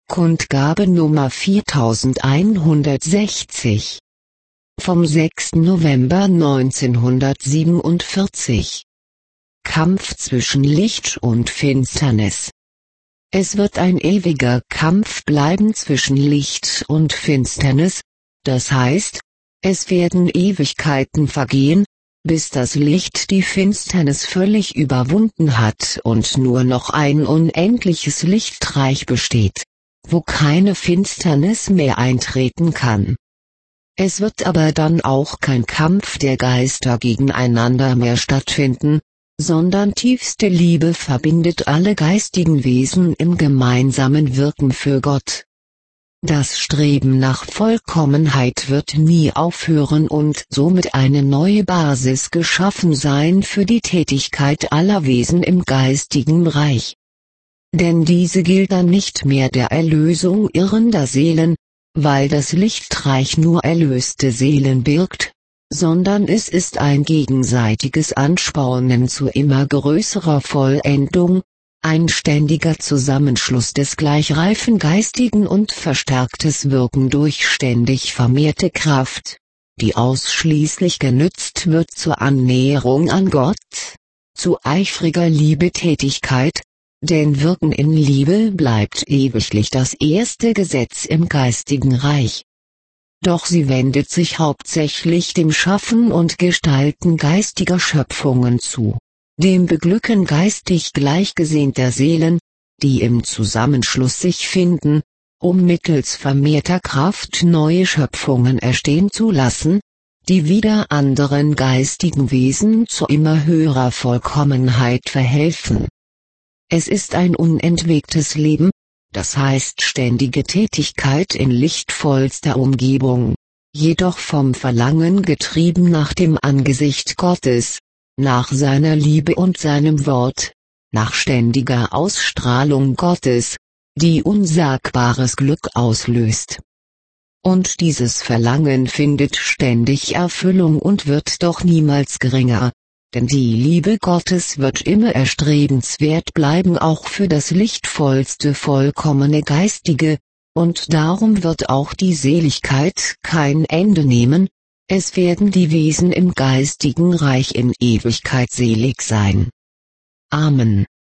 Kundgabe Nummer 4160 vom 6. November 1947. Kampf zwischen Licht und Finsternis. Es wird ein ewiger Kampf bleiben zwischen Licht und Finsternis, das heißt, es werden Ewigkeiten vergehen, bis das Licht die Finsternis völlig überwunden hat und nur noch ein unendliches Lichtreich besteht, wo keine Finsternis mehr eintreten kann. Es wird aber dann auch kein Kampf der Geister gegeneinander mehr stattfinden, sondern tiefste Liebe verbindet alle geistigen Wesen im gemeinsamen Wirken für Gott. Das Streben nach Vollkommenheit wird nie aufhören und somit eine neue Basis geschaffen sein für die Tätigkeit aller Wesen im geistigen Reich. Denn diese gilt dann nicht mehr der Erlösung irrender Seelen, weil das Lichtreich nur erlöste Seelen birgt, sondern es ist ein gegenseitiges Anspornen zu immer größerer Vollendung, ein ständiger Zusammenschluss des gleichreifen geistigen und verstärktes Wirken durch ständig vermehrte Kraft, die ausschließlich genützt wird zur Annäherung an Gott, zu eifriger Liebetätigkeit, denn Wirken in Liebe bleibt ewiglich das erste Gesetz im geistigen Reich. Doch sie wendet sich hauptsächlich dem Schaffen und Gestalten geistiger Schöpfungen zu, dem Beglücken geistig gleichgesinnter Seelen, die im Zusammenschluss sich finden, um mittels vermehrter Kraft neue Schöpfungen erstehen zu lassen, die wieder anderen geistigen Wesen zu immer höherer Vollkommenheit verhelfen. Es ist ein unentwegtes Leben, das heißt ständige Tätigkeit in lichtvollster Umgebung, jedoch vom Verlangen getrieben nach dem Angesicht Gottes, nach seiner Liebe und seinem Wort, nach ständiger Ausstrahlung Gottes, die unsagbares Glück auslöst. Und dieses Verlangen findet ständig Erfüllung und wird doch niemals geringer. Denn die Liebe Gottes wird immer erstrebenswert bleiben auch für das lichtvollste vollkommene Geistige, und darum wird auch die Seligkeit kein Ende nehmen, es werden die Wesen im geistigen Reich in Ewigkeit selig sein. Amen.